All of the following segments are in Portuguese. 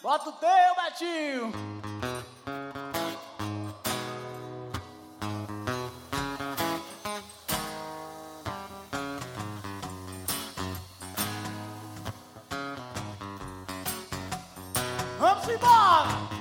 Bota o teu, Betinho. Vamos embora!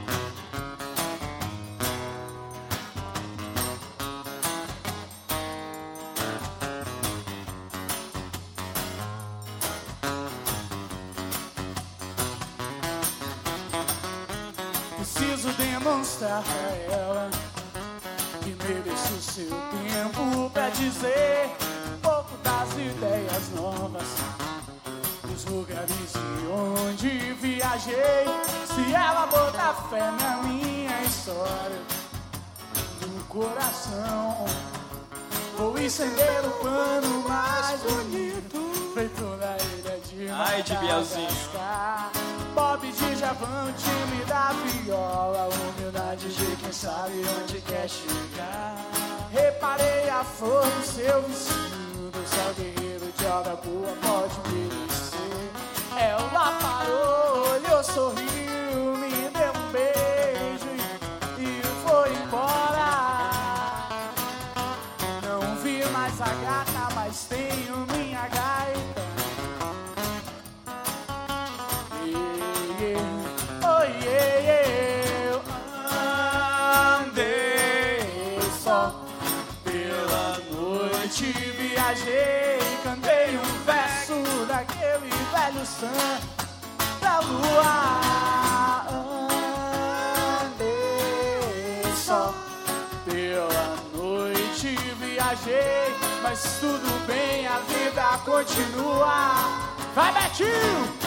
Preciso demonstrar pra ela que mereço o seu tempo pra dizer um pouco das ideias novas, dos lugares de onde viajei. Se ela botar fé na minha história, no coração vou estender o pano mais bonito, feito na ilha de Madagascar. Bob de Javão, time da viola, humildade de quem sabe onde quer chegar. Reparei a flor do seu vestido, só guerreiro de obra boa pode merecer. Ela parou, olhou, sorriu, me deu um beijo e foi embora. Não vi mais a gata, mas tenho minha gaita. Eu andei só pela noite, viajei, cantei um verso daquele velho samba da lua. Andei só pela noite, viajei, mas tudo bem, a vida continua. Vai, Betinho!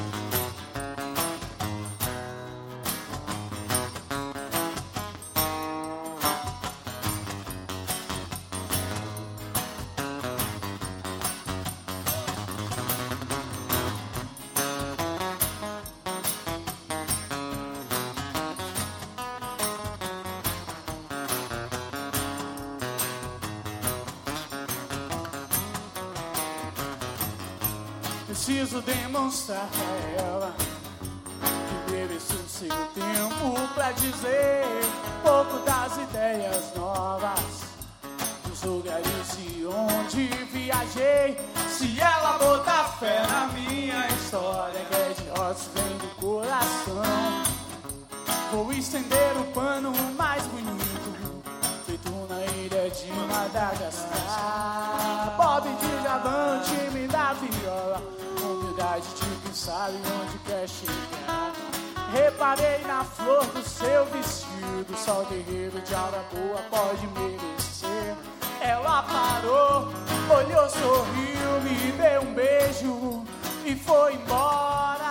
Preciso demonstrar pra ela que mereço o seu tempo pra dizer um pouco das ideias novas, dos lugares de onde viajei. Se ela botar fé na minha história, que é de roças, vem do coração, vou estender o pano mais bonito, feito na ilha de Madagascar. Bob de Javão, time da viola, humildade de quem sabe onde quer chegar. Reparei na flor do seu vestido, só guerreiro de aura boa pode merecer. Ela parou, olhou, sorriu, me deu um beijo e foi embora.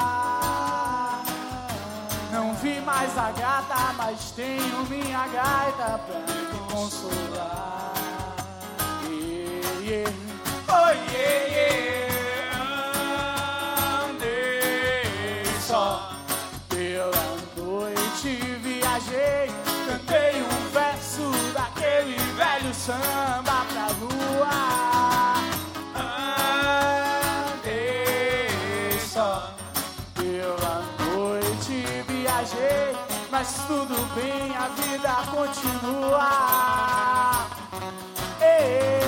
Não vi mais a gata, mas tenho minha gaita pra me consolar. Yeah, yeah. Oh, yeah, yeah. Só pela noite viajei, cantei um verso daquele velho samba pra lua. Andei só pela noite viajei, mas tudo bem, a vida continua. Ei.